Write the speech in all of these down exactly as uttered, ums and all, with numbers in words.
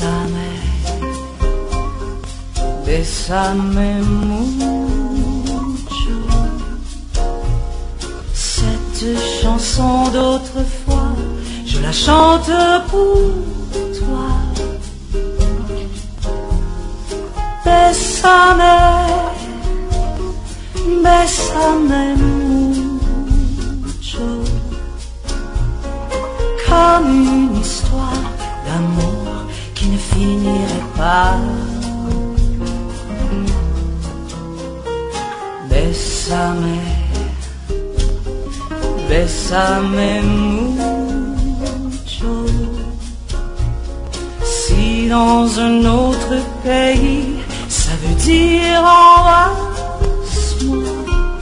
Bésame, bésame mucho. Cette chanson d'autrefois, je la chante pour toi. Bésame, bésame mucho. Comme une histoire d'amour qui ne finirait pas. Bésame, bésame mucho. Si dans un autre pays, ça veut dire embrasse-moi.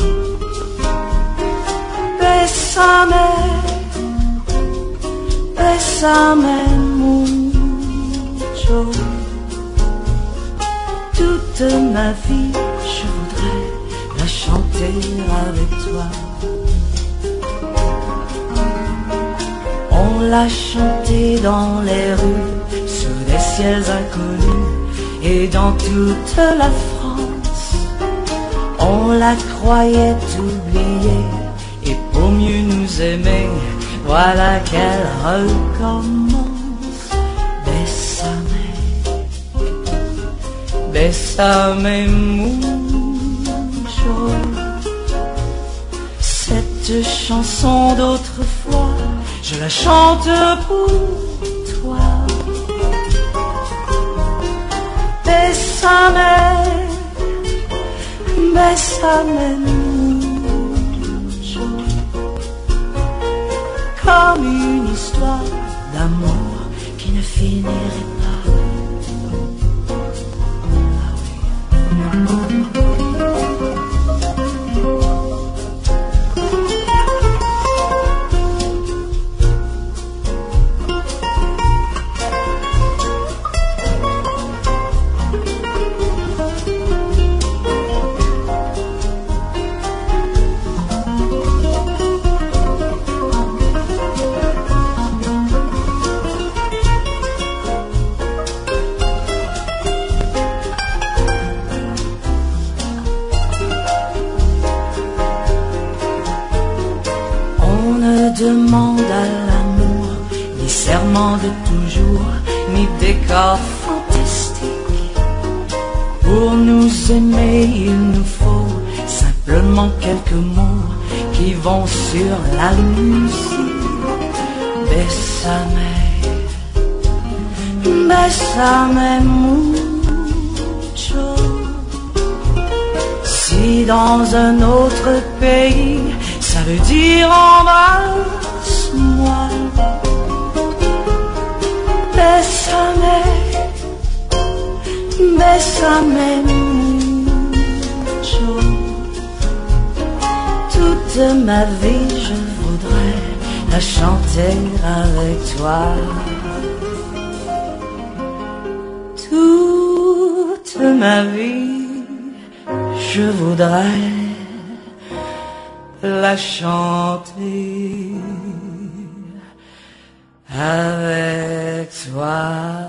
Bésame, bésame mucho. Toute ma vie, je voudrais la chanter avec toi. On l'a chantée dans les rues, sous des ciels inconnus, et dans toute la France. On la croyait oubliée, et pour mieux nous aimer, voilà qu'elle recommence. Bésame, bésame mucho. Cette chanson d'autrefois, je la chante pour toi. Bésame, bésame mucho. Comme une histoire d'amour qui ne finirait pas. Demande à l'amour ni serment de toujours, ni décor fantastique. Pour nous aimer, il nous faut simplement quelques mots qui vont sur la musique. Bésame, bésame mucho. Si dans un autre pays, ça veut dire embrasse-moi. Bésame, bésame mucho. Toute ma vie, je voudrais la chanter avec toi. Toute ma vie, je voudrais la chanter avec toi.